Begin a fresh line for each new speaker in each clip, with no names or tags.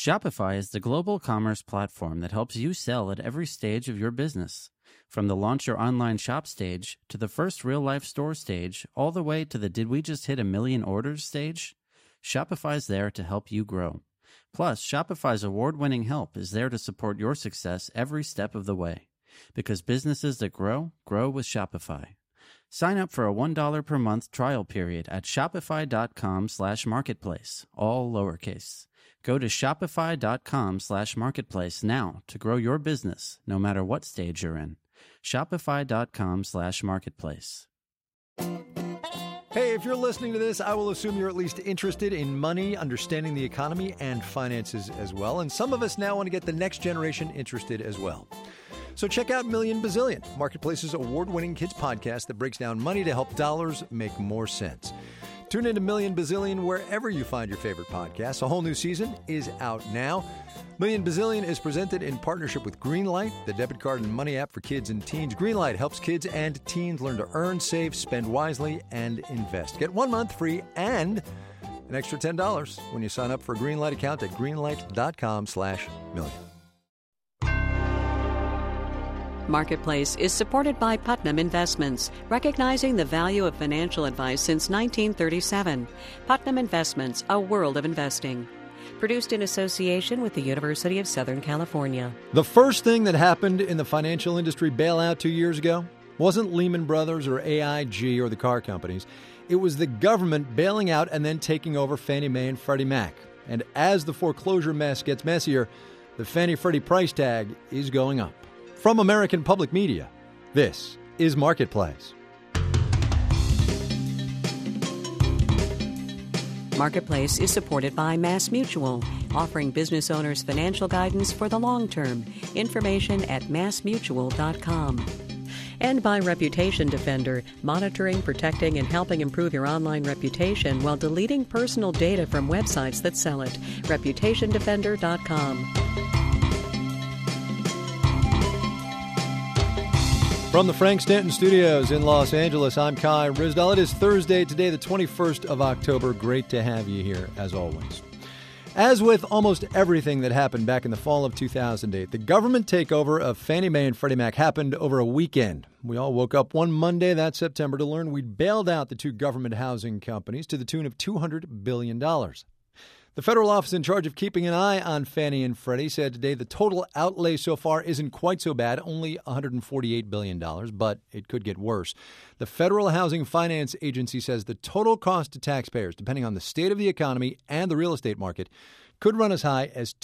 Shopify is the global commerce platform that helps you sell at every stage of your business. From the launch your online shop stage to the first real-life store stage, all the way to the did we just hit a million orders stage, Shopify's there to help you grow. Plus, Shopify's award-winning help is there to support your success every step of the way. Because businesses that grow, grow with Shopify. Sign up for a $1 per month trial period at shopify.com/marketplace, all lowercase. Go to shopify.com/marketplace now to grow your business, no matter what stage you're in. Shopify.com/marketplace.
Hey, if you're listening to this, I will assume you're at least interested in money, understanding the economy, and finances as well. And some of us now want to get the next generation interested as well. So check out Million Bazillion, Marketplace's award-winning kids podcast that breaks down money to help dollars make more sense. Tune into Million Bazillion wherever you find your favorite podcasts. A whole new season is out now. Million Bazillion is presented in partnership with Greenlight, the debit card and money app for kids and teens. Greenlight helps kids and teens learn to earn, save, spend wisely, and invest. Get 1 month free and an extra $10 when you sign up for a Greenlight account at greenlight.com/million.
Marketplace is supported by Putnam Investments, recognizing the value of financial advice since 1937. Putnam Investments, a world of investing. Produced in association with the University of Southern California.
The first thing that happened in the financial industry bailout 2 years ago wasn't Lehman Brothers or AIG or the car companies. It was the government bailing out and then taking over Fannie Mae and Freddie Mac. And as the foreclosure mess gets messier, the Fannie-Freddie price tag is going up. From American Public Media, this is Marketplace.
Marketplace is supported by MassMutual, offering business owners financial guidance for the long term. Information at massmutual.com. And by Reputation Defender, monitoring, protecting, and helping improve your online reputation while deleting personal data from websites that sell it. ReputationDefender.com.
From the Frank Stanton Studios in Los Angeles, I'm Kai Ryssdal. It is Thursday today, the 21st of October. Great to have you here, as always. As with almost everything that happened back in the fall of 2008, the government takeover of Fannie Mae and Freddie Mac happened over a weekend. We all woke up one Monday that September to learn we'd bailed out the two government housing companies to the tune of $200 billion. The federal office in charge of keeping an eye on Fannie and Freddie said today the total outlay so far isn't quite so bad, only $148 billion, but it could get worse. The Federal Housing Finance Agency says the total cost to taxpayers, depending on the state of the economy and the real estate market, could run as high as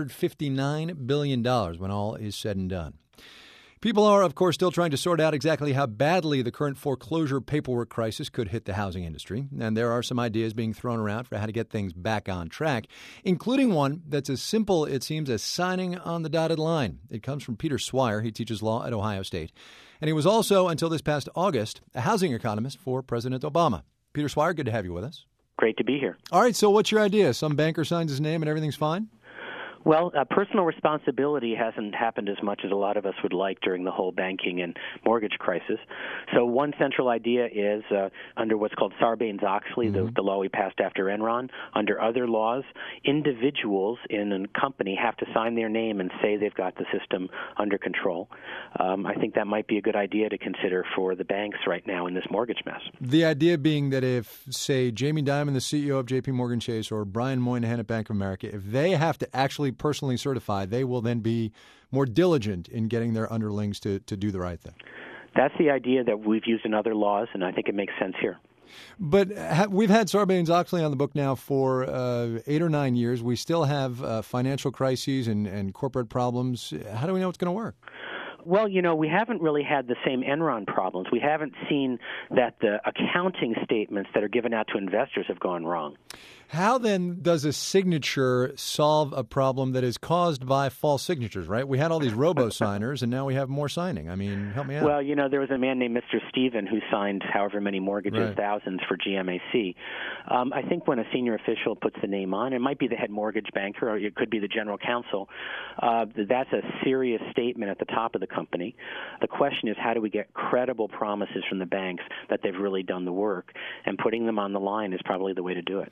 $259 billion when all is said and done. People are, of course, still trying to sort out exactly how badly the current foreclosure paperwork crisis could hit the housing industry. And there are some ideas being thrown around for how to get things back on track, including one that's as simple, it seems, as signing on the dotted line. It comes from Peter Swire. He teaches law at Ohio State. And he was also, until this past August, a housing economist for President Obama. Peter Swire, good to have you with us.
Great to be here.
All right, so what's your idea? Some banker signs his name and everything's fine?
Well, personal responsibility hasn't happened as much as a lot of us would like during the whole banking and mortgage crisis. So one central idea is under what's called Sarbanes-Oxley, the law we passed after Enron. Under other laws, individuals in a company have to sign their name and say they've got the system under control. I think that might be a good idea to consider for the banks right now in this mortgage mess.
The idea being that if, say, Jamie Dimon, the CEO of J.P. Morgan Chase, or Brian Moynihan at Bank of America, if they have to actually personally certify, they will then be more diligent in getting their underlings to do the right thing.
That's the idea that we've used in other laws, and I think it makes sense here.
But we've had Sarbanes-Oxley on the book now for 8 or 9 years. We still have financial crises and corporate problems. How do we know it's going to work?
Well, we haven't really had the same Enron problems. We haven't seen that the accounting statements that are given out to investors have gone wrong.
How then does a signature solve a problem that is caused by false signatures, right? We had all these robo-signers, and now we have more signing. I mean, help me out.
Well, there was a man named Mr. Steven who signed however many mortgages, right, thousands for GMAC. I think when a senior official puts the name on, it might be the head mortgage banker or it could be the general counsel, that's a serious statement at the top of the company. The question is, how do we get credible promises from the banks that they've really done the work? And putting them on the line is probably the way to do it.
How's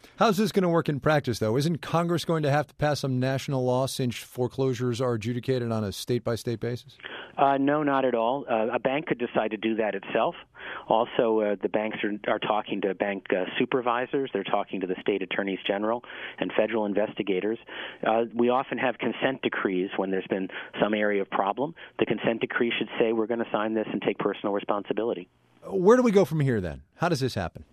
this going to work in practice, though? Isn't Congress going to have to pass some national law since foreclosures are adjudicated on a state-by-state basis?
No, not at all. A bank could decide to do that itself. Also, the banks are talking to bank supervisors. They're talking to the state attorneys general and federal investigators. We often have consent decrees when there's been some area of problem. The consent decree should say we're going to sign this and take personal responsibility.
Where do we go from here, then? How does this happen?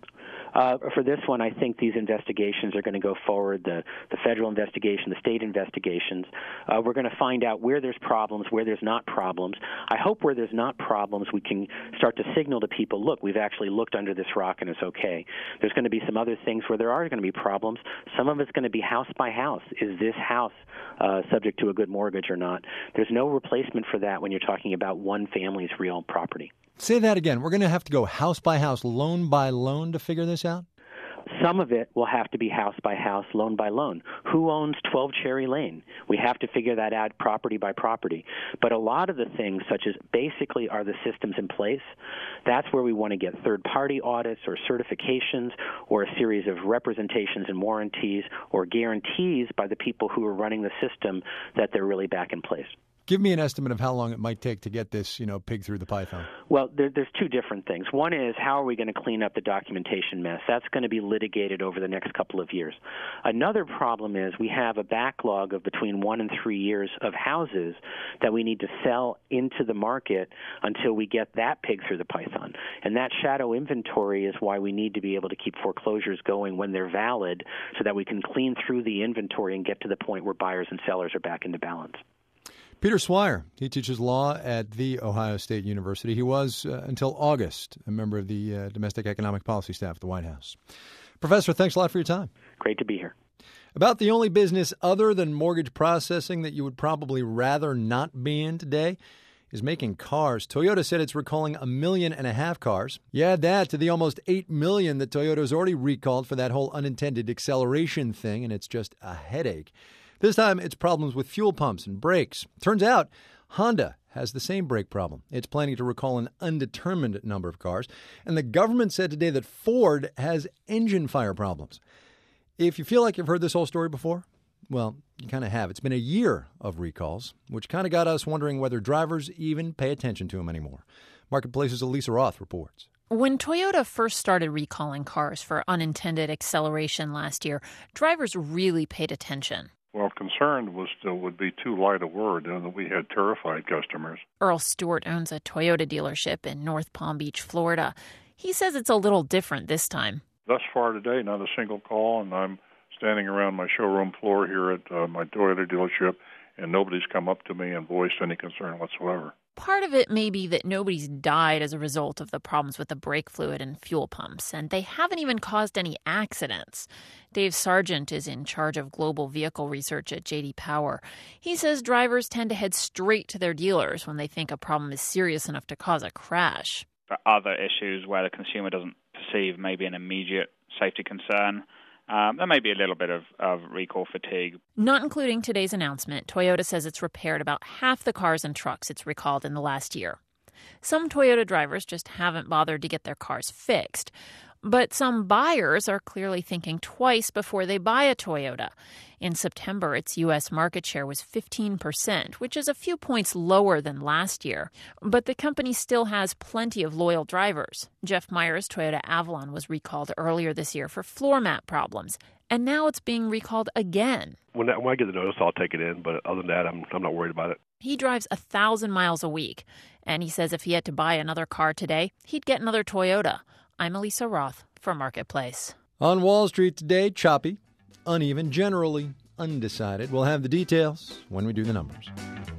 For this one, I think these investigations are going to go forward, the federal investigation, the state investigations. We're going to find out where there's problems, where there's not problems. I hope where there's not problems, we can start to signal to people, look, we've actually looked under this rock and it's okay. There's going to be some other things where there are going to be problems. Some of it's going to be house by house. Is this house subject to a good mortgage or not? There's no replacement for that when you're talking about one family's real property.
Say that again. We're going to have to go house by house, loan by loan to figure this out?
Some of it will have to be house by house, loan by loan. Who owns 12 Cherry Lane? We have to figure that out property by property. But a lot of the things, such as basically are the systems in place, that's where we want to get third-party audits or certifications or a series of representations and warranties or guarantees by the people who are running the system that they're really back in place.
Give me an estimate of how long it might take to get this, pig through the python.
Well, there's two different things. One is, how are we going to clean up the documentation mess? That's going to be litigated over the next couple of years. Another problem is we have a backlog of between 1 and 3 years of houses that we need to sell into the market until we get that pig through the python. And that shadow inventory is why we need to be able to keep foreclosures going when they're valid so that we can clean through the inventory and get to the point where buyers and sellers are back into balance.
Peter Swire, he teaches law at The Ohio State University. He was, until August, a member of the Domestic Economic Policy staff at the White House. Professor, thanks a lot for your time.
Great to be here.
About the only business other than mortgage processing that you would probably rather not be in today is making cars. Toyota said it's recalling 1.5 million cars. You add that to the almost 8 million that Toyota's already recalled for that whole unintended acceleration thing, and it's just a headache. This time, it's problems with fuel pumps and brakes. Turns out, Honda has the same brake problem. It's planning to recall an undetermined number of cars. And the government said today that Ford has engine fire problems. If you feel like you've heard this whole story before, well, you kind of have. It's been a year of recalls, which kind of got us wondering whether drivers even pay attention to them anymore. Marketplace's Elisa Roth reports.
When Toyota first started recalling cars for unintended acceleration last year, drivers really paid attention.
Well, concerned would be too light a word, and we had terrified customers.
Earl Stewart owns a Toyota dealership in North Palm Beach, Florida. He says it's a little different this time.
Thus far today, not a single call, and I'm standing around my showroom floor here at my Toyota dealership, and nobody's come up to me and voiced any concern whatsoever.
Part of it may be that nobody's died as a result of the problems with the brake fluid and fuel pumps, and they haven't even caused any accidents. Dave Sargent is in charge of global vehicle research at J.D. Power. He says drivers tend to head straight to their dealers when they think a problem is serious enough to cause a crash.
For other issues where the consumer doesn't perceive maybe an immediate safety concern, there may be a little bit of recall fatigue.
Not including today's announcement, Toyota says it's repaired about half the cars and trucks it's recalled in the last year. Some Toyota drivers just haven't bothered to get their cars fixed. But some buyers are clearly thinking twice before they buy a Toyota. In September, its U.S. market share was 15%, which is a few points lower than last year. But the company still has plenty of loyal drivers. Jeff Meyer's Toyota Avalon was recalled earlier this year for floor mat problems, and now it's being recalled again.
When I get the notice, I'll take it in, but other than that, I'm not worried about it.
He drives 1,000 miles a week, and he says if he had to buy another car today, he'd get another Toyota. I'm Elisa Roth for Marketplace.
On Wall Street today, choppy, uneven, generally undecided. We'll have the details when we do the numbers.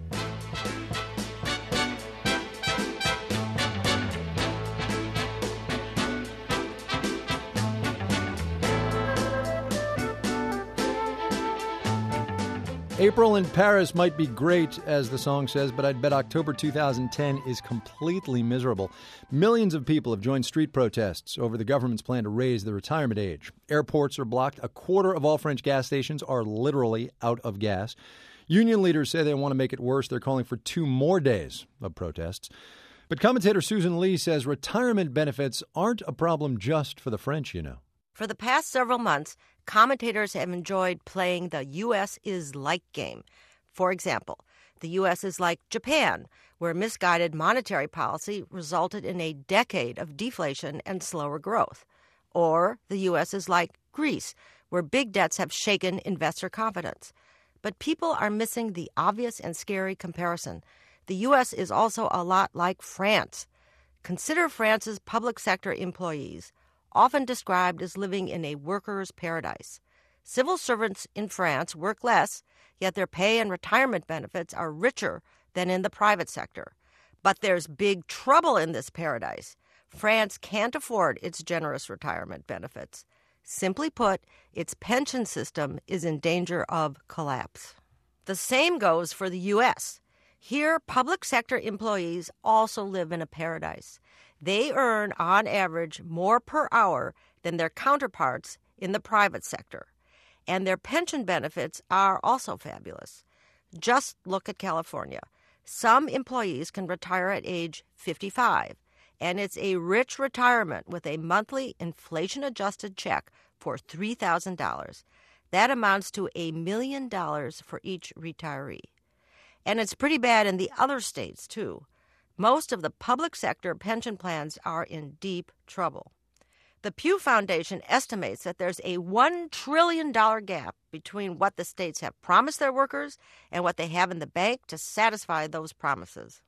April in Paris might be great, as the song says, but I'd bet October 2010 is completely miserable. Millions of people have joined street protests over the government's plan to raise the retirement age. Airports are blocked. A quarter of all French gas stations are literally out of gas. Union leaders say they want to make it worse. They're calling for 2 more days of protests. But commentator Susan Lee says retirement benefits aren't a problem just for the French, you know.
For the past several months, commentators have enjoyed playing the U.S. is like game. For example, the U.S. is like Japan, where misguided monetary policy resulted in a decade of deflation and slower growth. Or the U.S. is like Greece, where big debts have shaken investor confidence. But people are missing the obvious and scary comparison. The U.S. is also a lot like France. Consider France's public sector employees, often described as living in a worker's paradise. Civil servants in France work less, yet their pay and retirement benefits are richer than in the private sector. But there's big trouble in this paradise. France can't afford its generous retirement benefits. Simply put, its pension system is in danger of collapse. The same goes for the U.S. Here, public sector employees also live in a paradise. They earn, on average, more per hour than their counterparts in the private sector. And their pension benefits are also fabulous. Just look at California. Some employees can retire at age 55, and it's a rich retirement with a monthly inflation-adjusted check for $3,000. That amounts to $1 million for each retiree. And it's pretty bad in the other states, too. Most of the public sector pension plans are in deep trouble. The Pew Foundation estimates that there's a $1 trillion gap between what the states have promised their workers and what they have in the bank to satisfy those promises.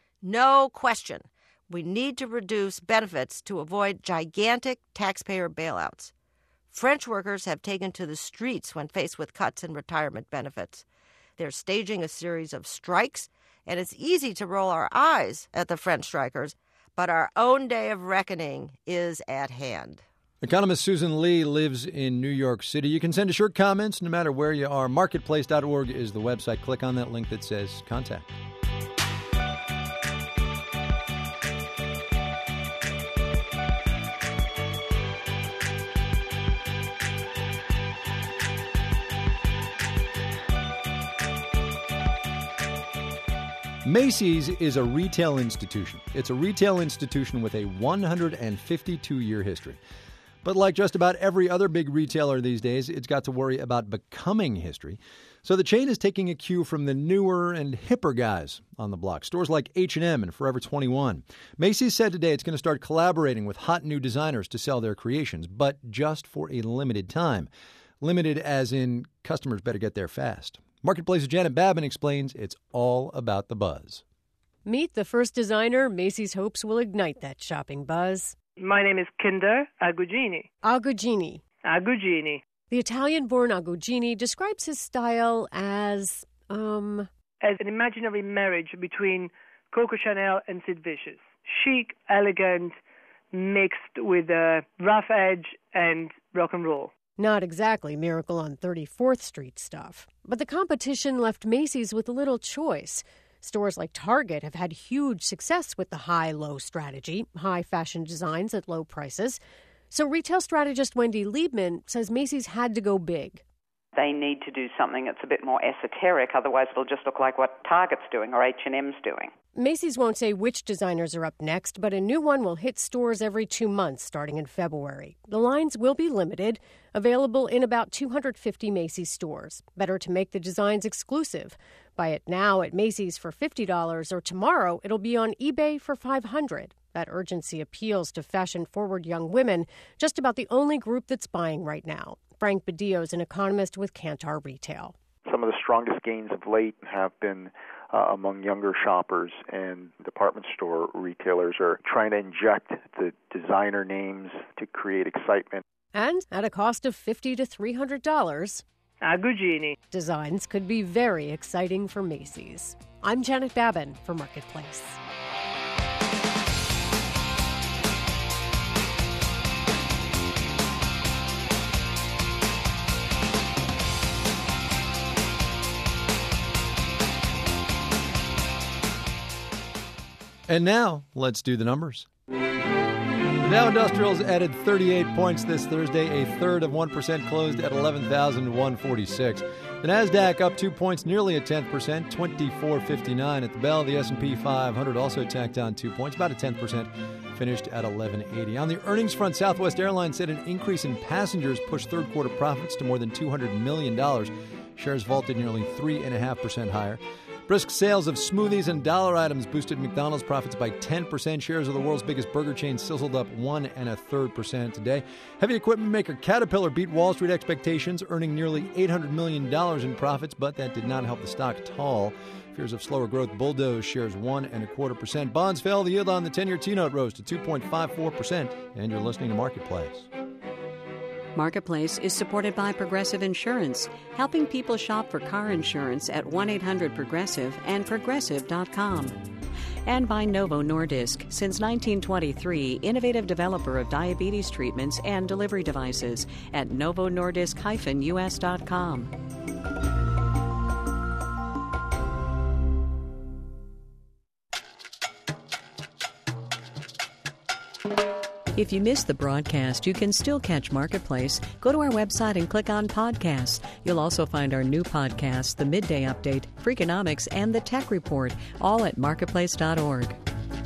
No question, we need to reduce benefits to avoid gigantic taxpayer bailouts. French workers have taken to the streets when faced with cuts in retirement benefits. They're staging a series of strikes, and it's easy to roll our eyes at the French strikers, but our own day of reckoning is at hand.
Economist Susan Lee lives in New York City. You can send us your comments no matter where you are. Marketplace.org is the website. Click on that link that says contact. Macy's is a retail institution. It's a retail institution with a 152-year history. But like just about every other big retailer these days, it's got to worry about becoming history. So the chain is taking a cue from the newer and hipper guys on the block, stores like H&M and Forever 21. Macy's said today it's going to start collaborating with hot new designers to sell their creations, but just for a limited time. Limited as in customers better get there fast. Marketplace's Janet Babin explains it's all about the buzz.
Meet the first designer Macy's hopes will ignite that shopping buzz.
My name is Kinder Agugini.
Agugini.
Agugini.
The Italian-born Agugini describes his style as
an imaginary marriage between Coco Chanel and Sid Vicious. Chic, elegant, mixed with a rough edge and rock and roll.
Not exactly Miracle on 34th Street stuff. But the competition left Macy's with little choice. Stores like Target have had huge success with the high-low strategy, high fashion designs at low prices. So retail strategist Wendy Liebman says Macy's had to go big.
They need to do something that's a bit more esoteric, otherwise it'll just look like what Target's doing or H&M's doing.
Macy's won't say which designers are up next, but a new one will hit stores every 2 months starting in February. The lines will be limited, available in about 250 Macy's stores. Better to make the designs exclusive. Buy it now at Macy's for $50, or tomorrow it'll be on eBay for $500. That urgency appeals to fashion-forward young women, just about the only group that's buying right now. Frank Badillo is an economist with Kantar Retail.
Some of the strongest gains of late have been among younger shoppers, and department store retailers are trying to inject the designer names to create excitement.
And at a cost of $50 to $300,
Agugini.
Designs could be very exciting for Macy's. I'm Janet Babin for Marketplace.
And now, let's do the numbers. The Dow Industrials added 38 points this Thursday, a third of 1%, closed at 11,146. The Nasdaq up 2 points, nearly a 10%, 2459 at the bell. The S&P 500 also tacked on 2 points, about a 10%, finished at $11.80. On the earnings front, Southwest Airlines said an increase in passengers pushed third-quarter profits to more than $200 million. Shares vaulted nearly 3.5% higher. Brisk sales of smoothies and dollar items boosted McDonald's profits by 10%. Shares of the world's biggest burger chain sizzled up 1.33% today. Heavy equipment maker Caterpillar beat Wall Street expectations, earning nearly $800 million in profits, but that did not help the stock at all. Fears of slower growth bulldozed shares 1.25%. Bonds fell. The yield on the 10-year T-note rose to 2.54%. And you're listening to Marketplace.
Marketplace is supported by Progressive Insurance, helping people shop for car insurance at 1-800-PROGRESSIVE and Progressive.com. And by Novo Nordisk, since 1923, innovative developer of diabetes treatments and delivery devices at novonordisk-us.com. If you missed the broadcast, you can still catch Marketplace. Go to our website and click on podcasts. You'll also find our new podcasts, The Midday Update, Freakonomics, and The Tech Report, all at marketplace.org.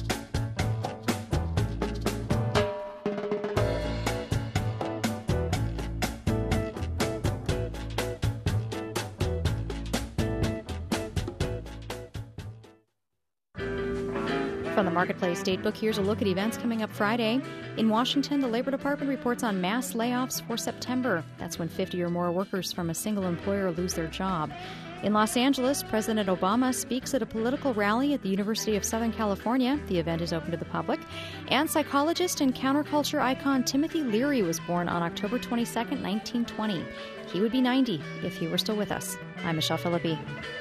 From the Marketplace Datebook, here's a look at events coming up Friday. In Washington, the Labor Department reports on mass layoffs for September. That's when 50 or more workers from a single employer lose their job. In Los Angeles, President Obama speaks at a political rally at the University of Southern California. The event is open to the public. And psychologist and counterculture icon Timothy Leary was born on October 22, 1920. He would be 90 if he were still with us. I'm Michelle Philippi.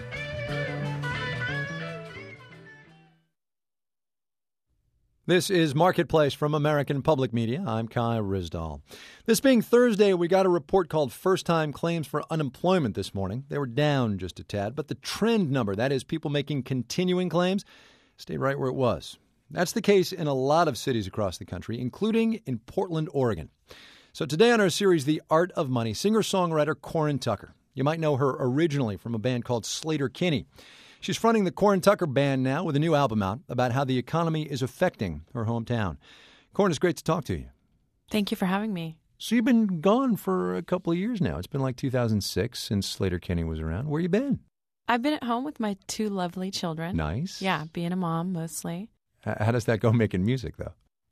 This is Marketplace from American Public Media. I'm Kai Ryssdal. This being Thursday, we got a report called First-Time Claims for Unemployment this morning. They were down just a tad, but the trend number, that is people making continuing claims, stayed right where it was. That's the case in a lot of cities across the country, including in Portland, Oregon. So today on our series, The Art of Money, singer-songwriter Corin Tucker. You might know her originally from a band called Sleater-Kinney. She's fronting the Corin Tucker Band now with a new album out about how the economy is affecting her hometown. Corin, it's great to talk to you.
Thank you for having me.
So you've been gone for a couple of years now. It's been like 2006 since Sleater-Kinney was around. Where you been?
I've been at home with my two lovely children.
Nice.
Yeah, being a mom mostly.
How does that go making music, though?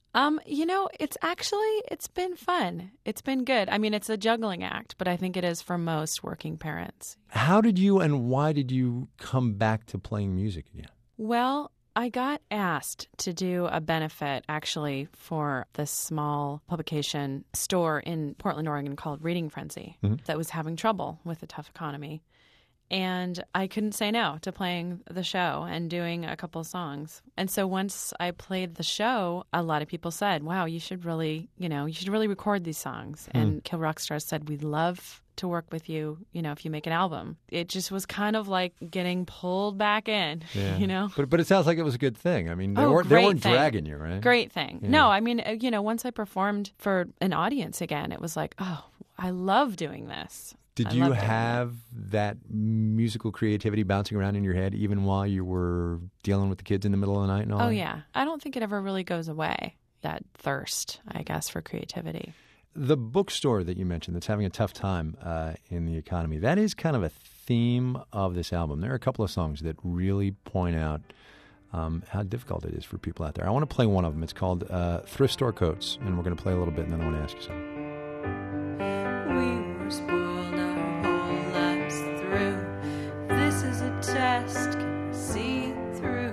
It's been fun. It's been good. I mean, it's a juggling act, but I think it is for most working parents.
How did you and why did you come back to playing music again?
Well, I got asked to do a benefit, actually, for this small publication store in Portland, Oregon called Reading Frenzy that was having trouble with a tough economy. And I couldn't say no to playing the show and doing a couple of songs. And so once I played the show, a lot of people said, wow, you should really record these songs. And Kill Rock Stars said, we'd love to work with you, if you make an album. It just was kind of like getting pulled back in,
But it sounds like it was a good thing. I mean, they weren't dragging you, right?
Great thing.
Yeah.
No, I mean, once I performed for an audience again, it was like, oh, I love doing this.
Did you have that musical creativity bouncing around in your head even while you were dealing with the kids in the middle of the night and all that?
Oh, yeah. I don't think it ever really goes away, that thirst, I guess, for creativity.
The bookstore that you mentioned that's having a tough time in the economy, that is kind of a theme of this album. There are a couple of songs that really point out how difficult it is for people out there. I want to play one of them. It's called Thrift Store Coats, and we're going to play a little bit, and then I want to ask you something.
We were spoiled our whole lives through. This is a test, can we see it through?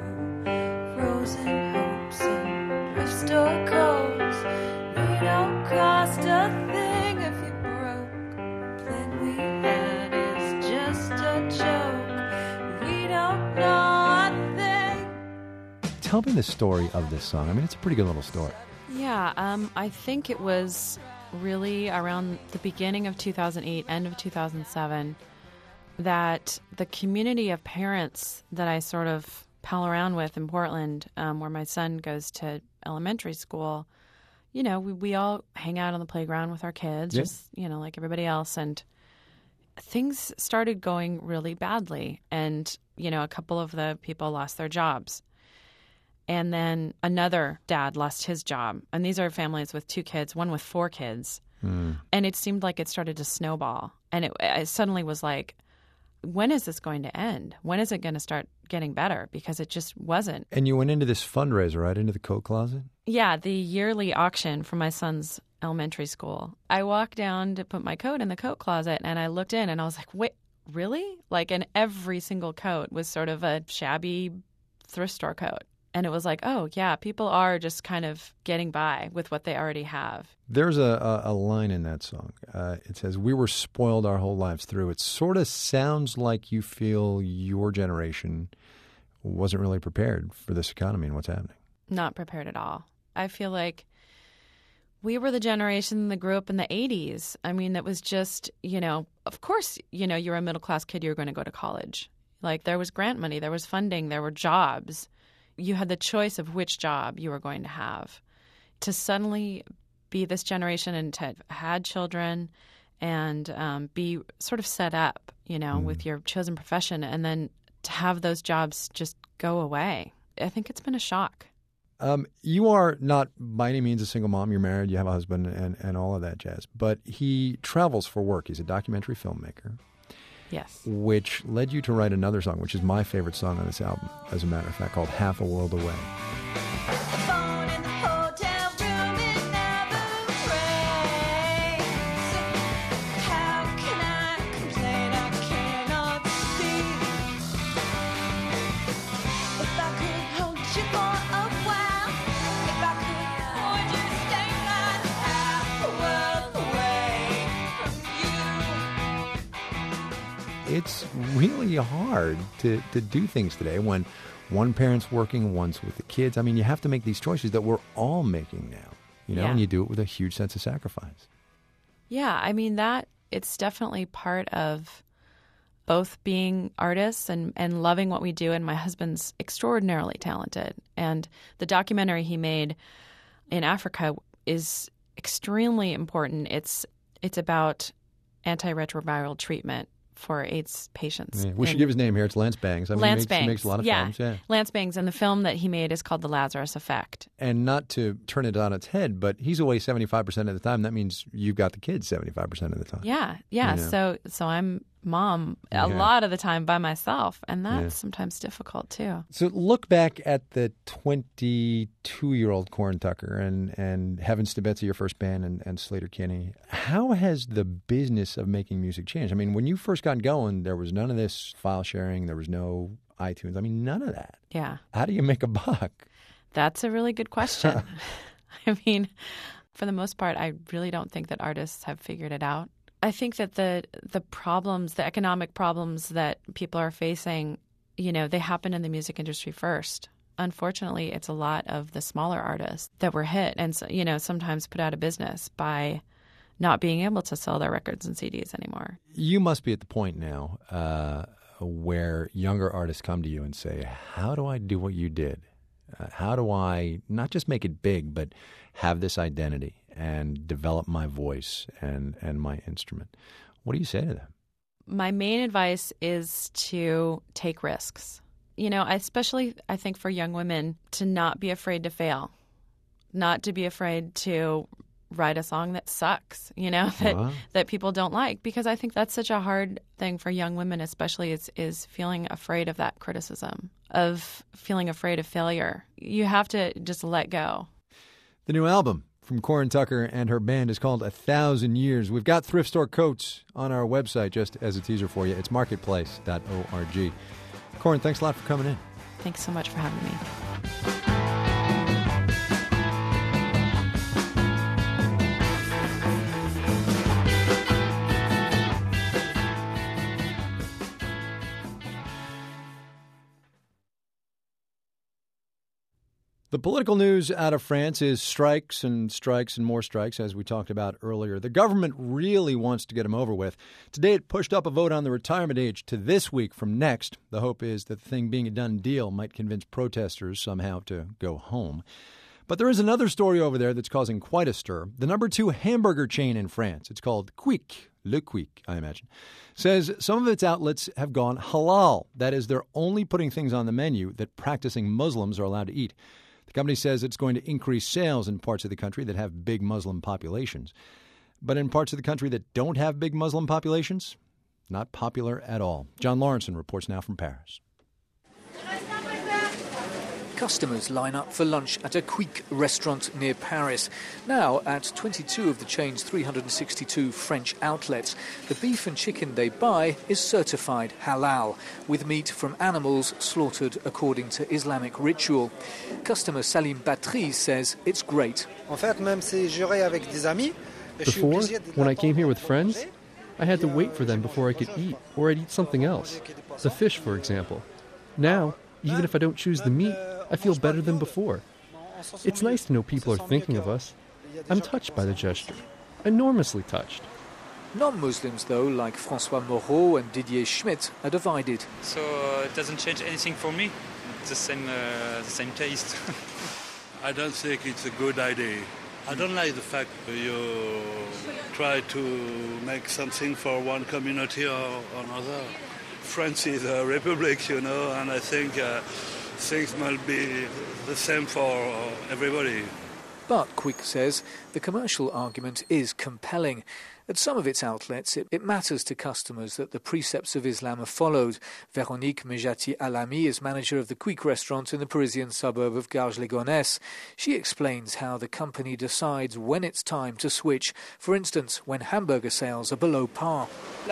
Frozen hopes and thrift store coats. They don't cost a thing if you broke. Plan we had is just a joke. We don't know a thing.
Tell me the story of this song. I mean, it's a pretty good little story.
Yeah, I think it was really around the beginning of 2008, end of 2007, that the community of parents that I sort of pal around with in Portland, where my son goes to elementary school, we all hang out on the playground with our kids, just, like everybody else. And things started going really badly. And, a couple of the people lost their jobs. And then another dad lost his job. And these are families with 2 kids, one with 4 kids. And it seemed like it started to snowball. And it suddenly was like, when is this going to end? When is it going to start getting better? Because it just wasn't.
And you went into this fundraiser, right? Into the coat closet?
Yeah, the yearly auction for my son's elementary school. I walked down to put my coat in the coat closet, and I looked in, and I was like, wait, really? Like, and every single coat was sort of a shabby thrift store coat. And it was like, oh, yeah, people are just kind of getting by with what they already have.
There's a line in that song. It says, we were spoiled our whole lives through. It sort of sounds like you feel your generation wasn't really prepared for this economy and what's happening.
Not prepared at all. I feel like we were the generation that grew up in the 80s. I mean, that was just, of course, you're a middle-class kid, you're going to go to college. Like, there was grant money, there was funding, there were jobs. You had the choice of which job you were going to have. To suddenly be this generation and to have had children and be sort of set up, with your chosen profession, and then to have those jobs just go away. I think it's been a shock.
You are not by any means a single mom. You're married, you have a husband, and all of that jazz. But he travels for work. He's a documentary filmmaker.
Yes.
Which led you to write another song, which is my favorite song on this album, as a matter of fact, called Half a World Away. It's really hard to do things today when one parent's working, one's with the kids. I mean, you have to make these choices that we're all making now, and you do it with a huge sense of sacrifice.
Yeah, I mean, it's definitely part of both being artists and loving what we do. And my husband's extraordinarily talented. And the documentary he made in Africa is extremely important. It's about antiretroviral treatment for AIDS patients.
Yeah, we should give his name here. It's Lance Bangs. I mean,
Lance
he makes a lot of films. Yeah,
Lance Bangs. And the film that he made is called The Lazarus Effect.
And not to turn it on its head, but he's away 75% of the time. That means you've got the kids 75% of the time.
Yeah. So I'm mom a lot of the time by myself, and that's sometimes difficult too.
So look back at the 22-year-old Corin Tucker and Heavens to Betsy, your first band, and Slater Kinney. How has the business of making music changed? I mean, when you first got going, there was none of this file sharing. There was no iTunes. I mean, none of that.
Yeah.
How do you make a buck?
That's a really good question. I mean, for the most part, I really don't think that artists have figured it out. I think that the problems, the economic problems that people are facing, they happen in the music industry first. Unfortunately, it's a lot of the smaller artists that were hit and, sometimes put out of business by not being able to sell their records and CDs anymore.
You must be at the point now where younger artists come to you and say, how do I do what you did? How do I not just make it big, but have this identity and develop my voice and my instrument? What do you say to them?
My main advice is to take risks. Especially I think for young women, to not be afraid to fail, not to be afraid to write a song that sucks, that people don't like, because I think that's such a hard thing for young women, especially is feeling afraid of that criticism, of feeling afraid of failure. You have to just let go.
The new album from Corin Tucker and her band is called 1,000 Years. We've got thrift store coats on our website just as a teaser for you. It's marketplace.org. Corin, thanks a lot for coming in.
Thanks so much for having me.
The political news out of France is strikes and more strikes, as we talked about earlier. The government really wants to get them over with. Today, it pushed up a vote on the retirement age to this week from next. The hope is that the thing being a done deal might convince protesters somehow to go home. But But there is another story over there that's causing quite a stir. The number 2 hamburger chain in France, it's called Quick, Le Quick, I imagine, says some of its outlets have gone halal. That is, they're only putting things on the menu that practicing Muslims are allowed to eat. The company says it's going to increase sales in parts of the country that have big Muslim populations. But in parts of the country that don't have big Muslim populations, not popular at all. John Lawrenson reports now from Paris.
Customers line up for lunch at a Quick restaurant near Paris. Now, at 22 of the chain's 362 French outlets, the beef and chicken they buy is certified halal, with meat from animals slaughtered according to Islamic ritual. Customer Salim Batri says it's great.
Before, when I came here with friends, I had to wait for them before I could eat, or I'd eat something else. The fish, for example. Now, even if I don't choose the meat, I feel better than before. It's nice to know people are thinking of us. I'm touched by the gesture. Enormously touched.
Non-Muslims, though, like François Moreau and Didier Schmidt, are divided.
So it doesn't change anything for me. It's the same taste.
I don't think it's a good idea. I don't like the fact that you try to make something for one community or another. France is a republic, and I think things must be the same for everybody.
But, Quick says, the commercial argument is compelling. At some of its outlets, it matters to customers that the precepts of Islam are followed. Véronique Mejati Alami is manager of the Quick restaurant in the Parisian suburb of Garges-les-Gonesse. She explains how the company decides when it's time to switch, for instance, when hamburger sales are below par.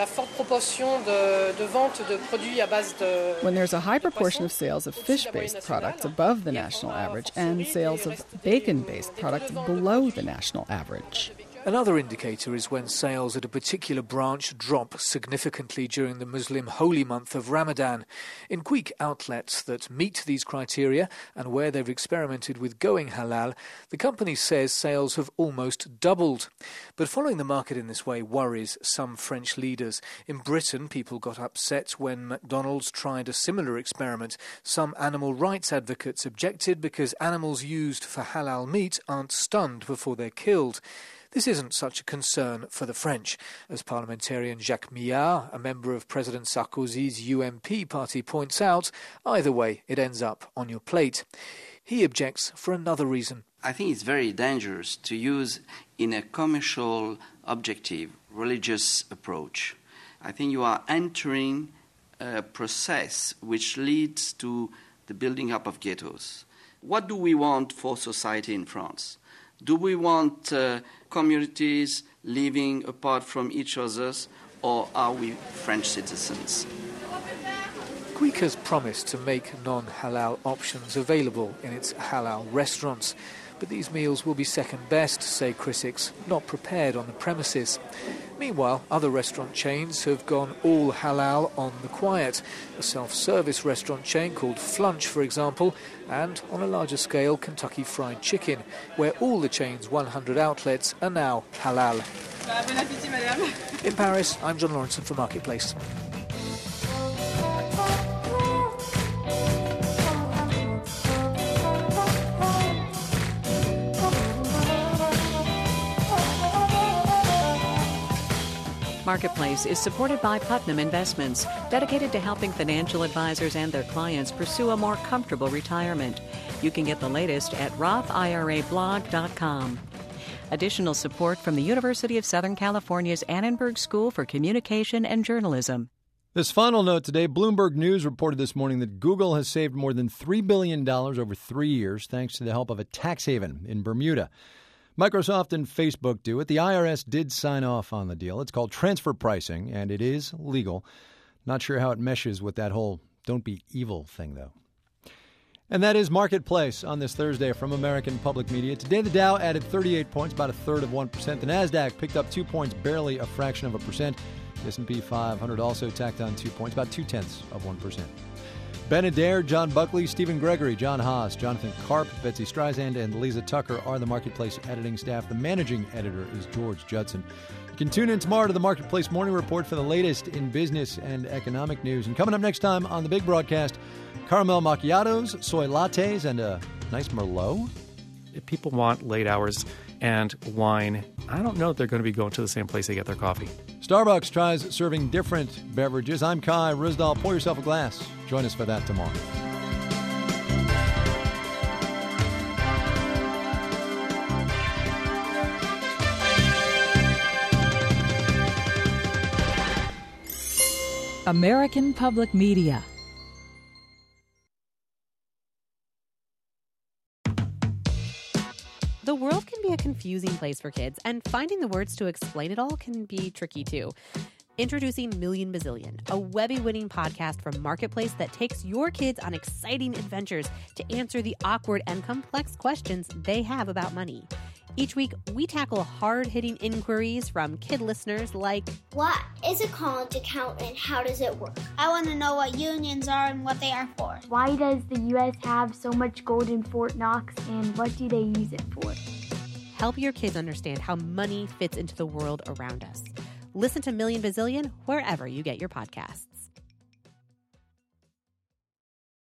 When there's a high proportion of sales of fish-based products above the national average and sales of bacon-based products below the national average.
Another indicator is when sales at a particular branch drop significantly during the Muslim holy month of Ramadan. In Quick outlets that meet these criteria and where they've experimented with going halal, the company says sales have almost doubled. But following the market in this way worries some French leaders. In Britain, people got upset when McDonald's tried a similar experiment. Some animal rights advocates objected because animals used for halal meat aren't stunned before they're killed. This isn't such a concern for the French. As parliamentarian Jacques Millard, a member of President Sarkozy's UMP party, points out, either way, it ends up on your plate. He objects for another reason.
I think it's very dangerous to use in a commercial, objective, religious approach. I think you are entering a process which leads to the building up of ghettos. What do we want for society in France? Do we want communities living apart from each other, or are we French citizens?
Quick has promised to make non-halal options available in its halal restaurants. But these meals will be second best, say critics, not prepared on the premises. Meanwhile, other restaurant chains have gone all halal on the quiet. A self-service restaurant chain called Flunch, for example, and on a larger scale, Kentucky Fried Chicken, where all the chain's 100 outlets are now halal.
Bon appétit, madame.
In Paris, I'm John Lawrenson for Marketplace.
Marketplace is supported by Putnam Investments, dedicated to helping financial advisors and their clients pursue a more comfortable retirement. You can get the latest at RothIRAblog.com. Additional support from the University of Southern California's Annenberg School for Communication and Journalism.
This final note today, Bloomberg News reported this morning that Google has saved more than $3 billion over 3 years thanks to the help of a tax haven in Bermuda. Microsoft and Facebook do it. The IRS did sign off on the deal. It's called transfer pricing, and it is legal. Not sure how it meshes with that whole don't be evil thing, though. And that is Marketplace on this Thursday from American Public Media. Today, the Dow added 38 points, about a third of 1%. The NASDAQ picked up 2 points, barely a fraction of a percent. The S&P 500 also tacked on 2 points, about 0.2%. Ben Adair, John Buckley, Stephen Gregory, John Haas, Jonathan Karp, Betsy Streisand, and Lisa Tucker are the Marketplace editing staff. The managing editor is George Judson. You can tune in tomorrow to the Marketplace Morning Report for the latest in business and economic news. And coming up next time on the big broadcast, caramel macchiatos, soy lattes, and a nice Merlot.
If people want late hours and wine, I don't know if they're going to be going to the same place they get their coffee.
Starbucks tries serving different beverages. I'm Kai Ryssdal. Pour yourself a glass. Join us for that tomorrow.
American Public Media.
The world can be a confusing place for kids, and finding the words to explain it all can be tricky too. Introducing Million Bazillion, a Webby-winning podcast from Marketplace that takes your kids on exciting adventures to answer the awkward and complex questions they have about money. Each week, we tackle hard-hitting inquiries from kid listeners like,
what is a college account and how does it work? I want to know what unions are and what they are for.
Why does the U.S. have so much gold in Fort Knox and what do they use it for?
Help your kids understand how money fits into the world around us. Listen to Million Bazillion wherever you get your podcasts.